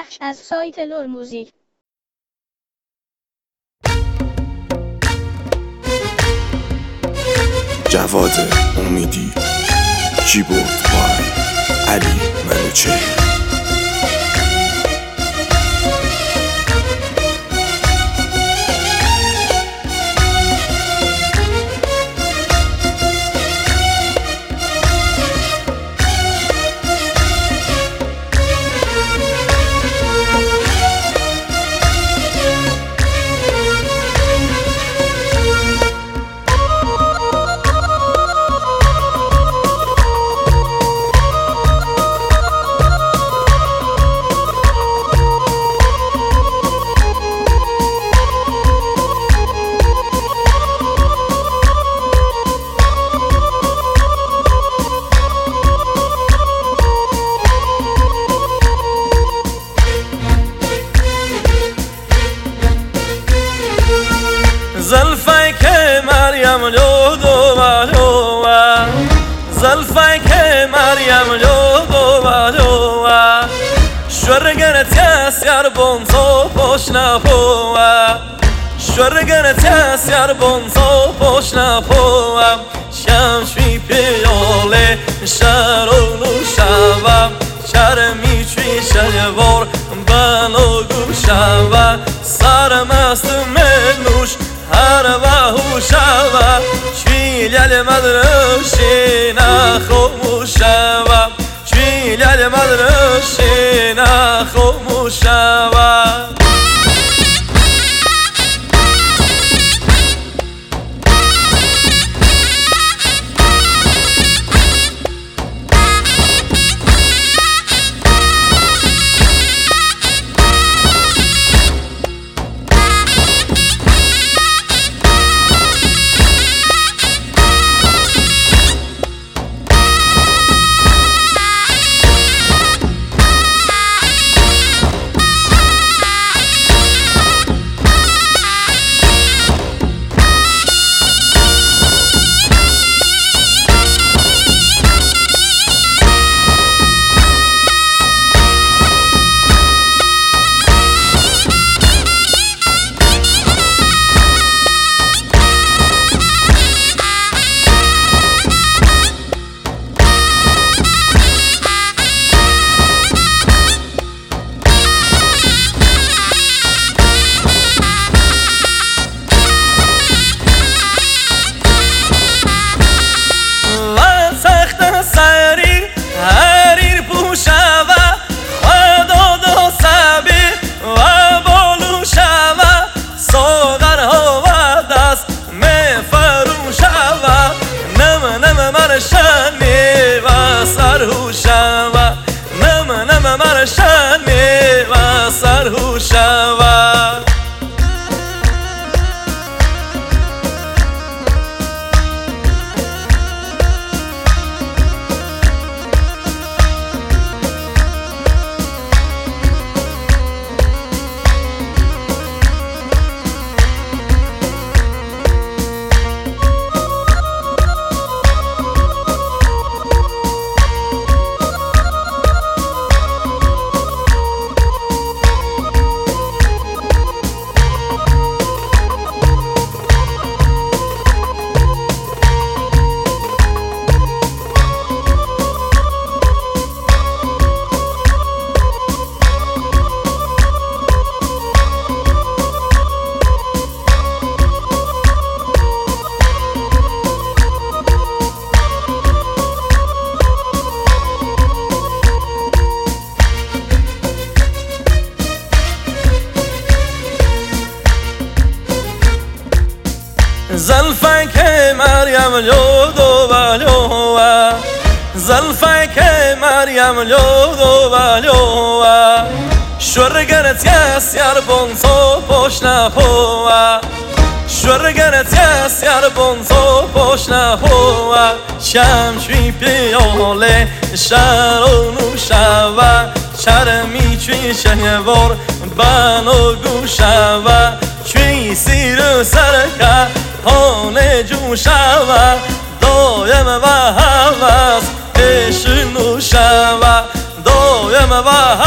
بخش از سایت لور موزیک. جواد امیدی، کیبورد بای علی منوچهر. زلفک مریم لودو بلوه زلفک مریم لودو بلوه شرگنت یسیر بونزو پوش نپوه شرگنت یسیر بونزو پوش نپوه شمشی پیاله شرونو شوه شرمی چوی شلوار بنو گوشوه سرمست منوش هر وهو شوه شویل المدرشی نخومو شوه شویل المدرشی نخومو شوه مرشانی و سرهوشم نم مرشانی و سرهوشم زلفک مریم لودو بلوه زلفک مریم لودو بلوه شرگنت یسیر بونزو پوش نپوه شرگنت یسیر بونزو پوش نپوه شمشی پیاله شرونو شوه شرمی چوی شلوار بنو گوشوه چوی سیر سرکه هانه جوشوه دایم و هوس عشق نوشوه دایم و